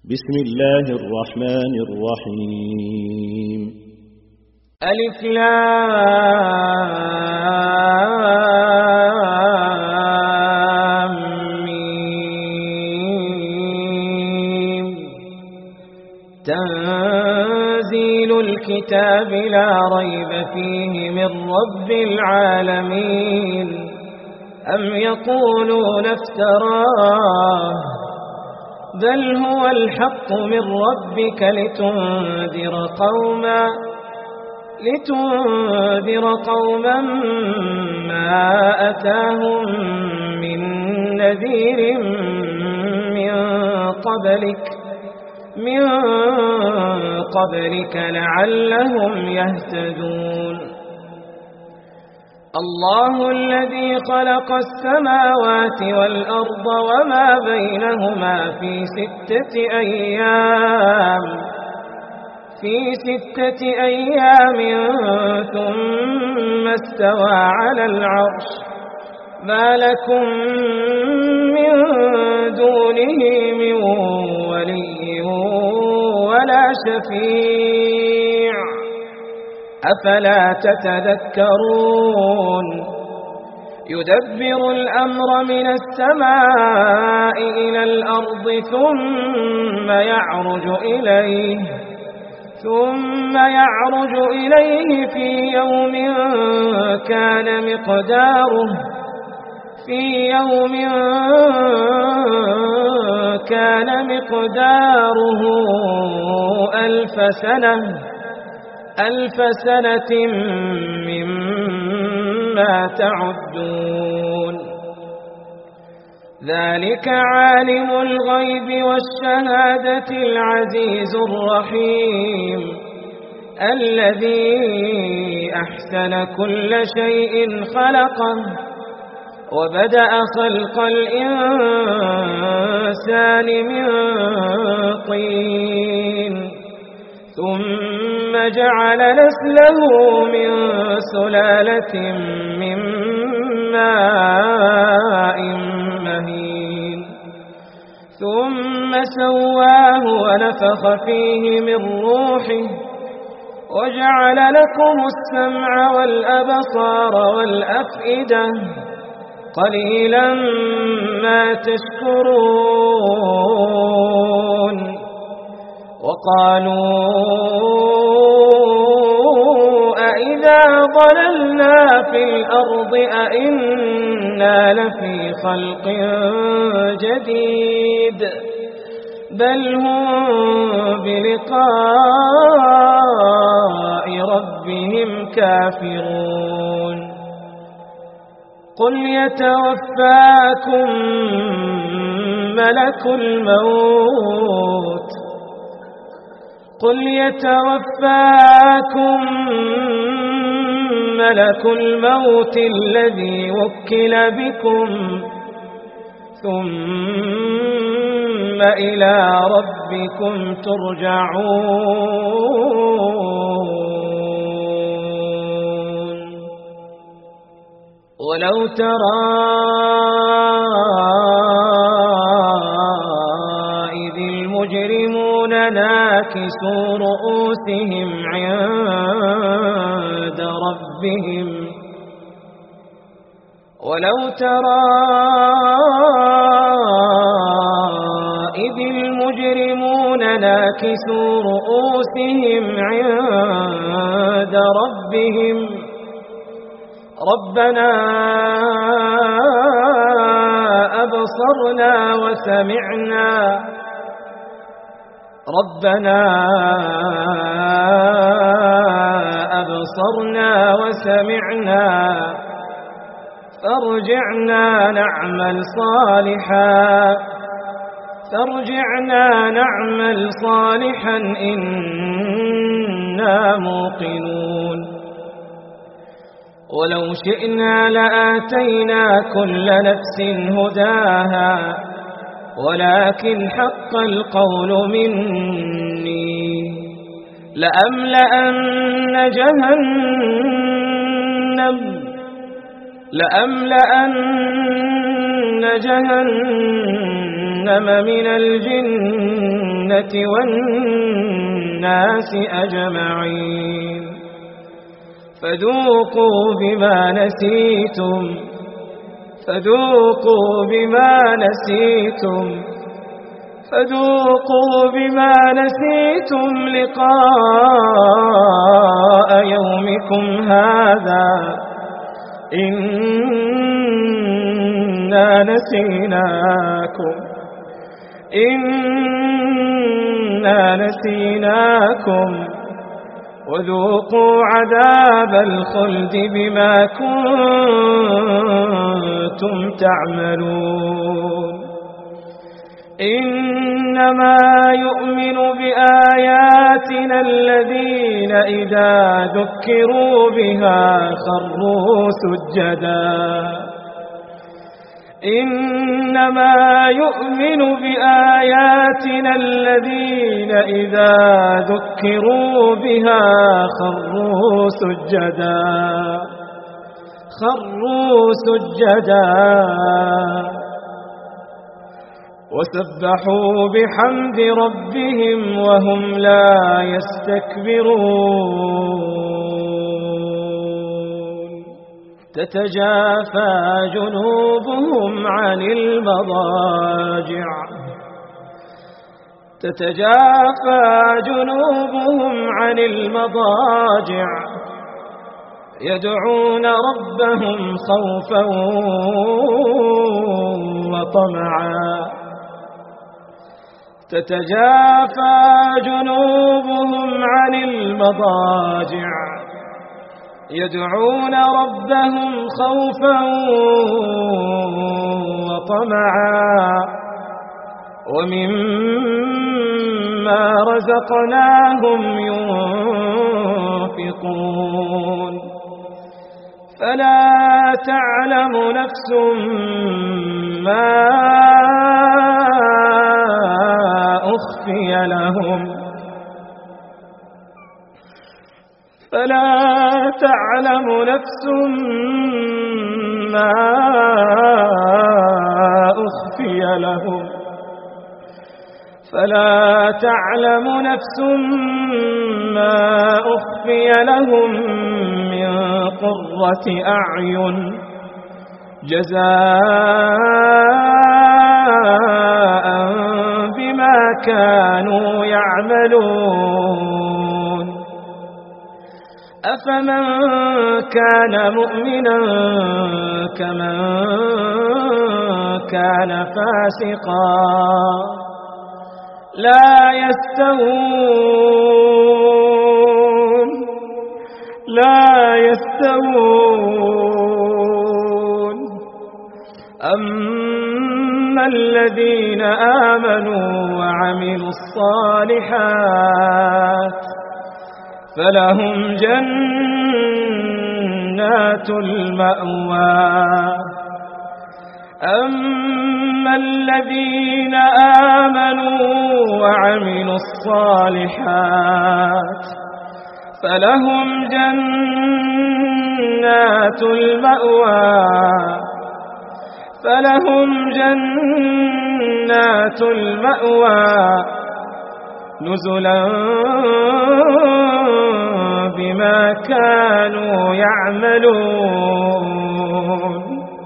بسم الله الرحمن الرحيم. ألف لام ميم. تنزيل الكتاب لا ريب فيه من رب العالمين. أم يقولون افتراه بل هو الحق من ربك لتنذر قوما ما أتاهم من نذير من قبلك لعلهم يهتدون. الله الذي خلق السماوات والأرض وما بينهما في 6 أيام ثم استوى على العرش. ما لكم من دونه من ولي ولا شفيع أفلا تتذكرون. يدبر الأمر من السماء إلى الأرض ثم يعرج إليه في يوم كان مقداره 1000 سنة مما تعدون. ذلك عالم الغيب والشهادة العزيز الرحيم الذي أحسن كل شيء خلقه وبدأ خلق الإنسان من طين ثم جعل نسله من سلالة من ماء مهين ثم سواه ونفخ فيه من روحه وجعل لكم السمع والأبصار والأفئدة قليلا ما تشكرون. وقالوا أإذا ضللنا في الأرض أإنا لفي خلق جديد بل هم بلقاء ربهم كافرون. قل يتوفاكم ملك الموت الذي وكل بكم ثم إلى ربكم ترجعون. ولو ترى إذ المجرمون ناكسوا رؤوسهم عند ربهم ربنا أبصرنا وسمعنا فارجعنا نعمل صالحا إنا موقنون. ولو شئنا لآتينا كل نفس هداها ولكن حق القول مني لأملأن جهنم من الجنة الجنة والناس أجمعين فذوقوا بما نسيتم لقاء يومكم هذا إنا نسيناكم وذوقوا عذاب الخلد بما كنتم تعملون إنما يؤمن بآياتنا الذين إذا ذكروا بها خروا سجدا وسبحوا بحمد ربهم وهم لا يستكبرون تتجافى جنوبهم عن المضاجع يدعون ربهم خوفا وطمعا تتجافى جنوبهم عن المضاجع يدعون ربهم خوفا وطمعا ومما رزقناهم ينفقون فلا تعلم نفس ما أخفي لهم من قرة أعين جزاء بما كانوا يعملون أفمن كان مؤمنا كمن كان فاسقا لا يستوون أما الذين آمنوا وعملوا الصالحات فلهم جنات المأوى أما الذين آمنوا وعملوا الصالحات فلهم جنات المأوى نزلا بما كانوا يعملون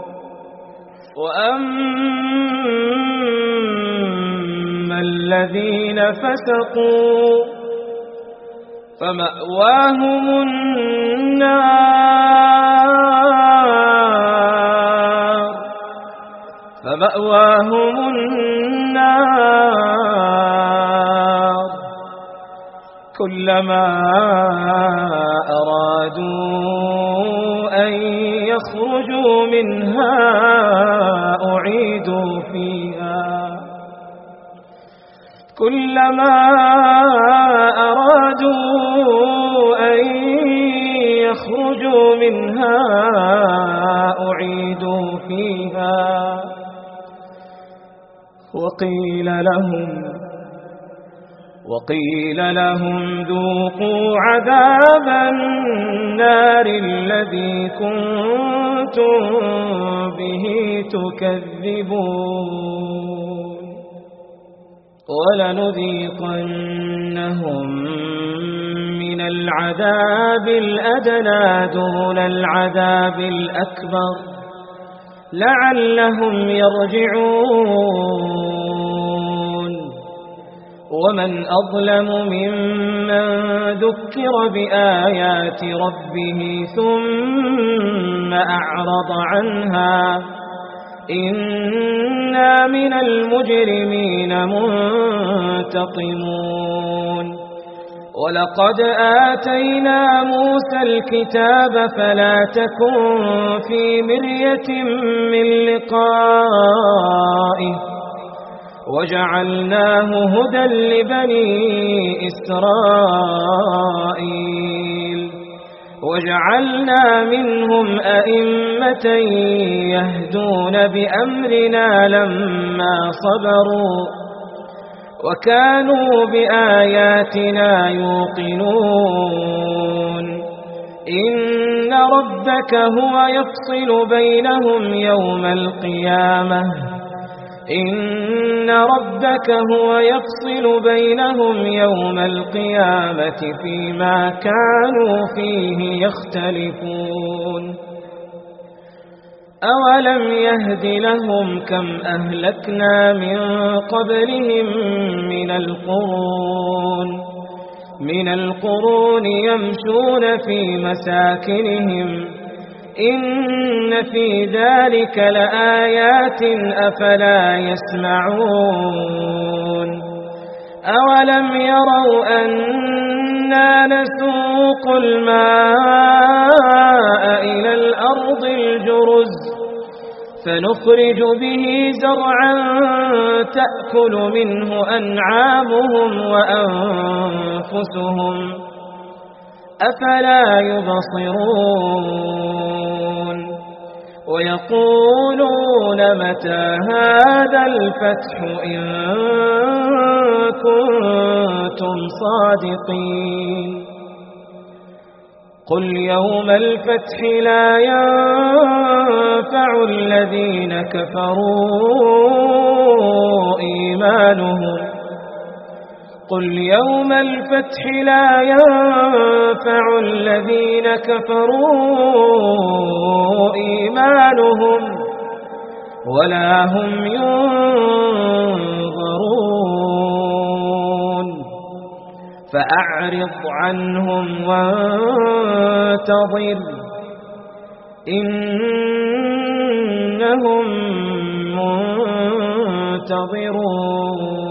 وأما الذين فسقوا فمأواهم النار كلما أرادوا أن يخرجوا منها أعيدوا فيها وقيل لهم ذوقوا عذاب النار الذي كنتم به تكذبون ولنذيقنهم من العذاب الأدنى دون العذاب الأكبر لعلهم يرجعون ومن أظلم ممن ذكر بآيات ربه ثم أعرض عنها إنا من المجرمين منتقمون ولقد آتينا موسى الكتاب فلا تكن في مرية من لقائه وجعلناه هدى لبني إسرائيل وجعلنا منهم أئمة يهدون بأمرنا لما صبروا وكانوا بآياتنا يوقنون إن ربك هو يفصل بينهم يوم القيامة إن ربك هو يفصل بينهم يوم القيامة فيما كانوا فيه يختلفون أولم يهد لهم كم أهلكنا من قبلهم من القرون يمشون في مساكنهم إن في ذلك لآيات أفلا يسمعون أولم يروا أنا نسوق الماء إلى الأرض الجرز فنخرج به زرعا تأكل منه أنعامهم وأنفسهم أفلا يبصرون ويقولون متى هذا الفتح إن كنتم صادقين قل يوم الفتح لا ينفع الذين كفروا إيمانهم قل يوم الفتح لا ينفع الذين كفروا إيمانهم ولا هم ينظرون فأعرض عنهم وانتظر إنهم منتظرون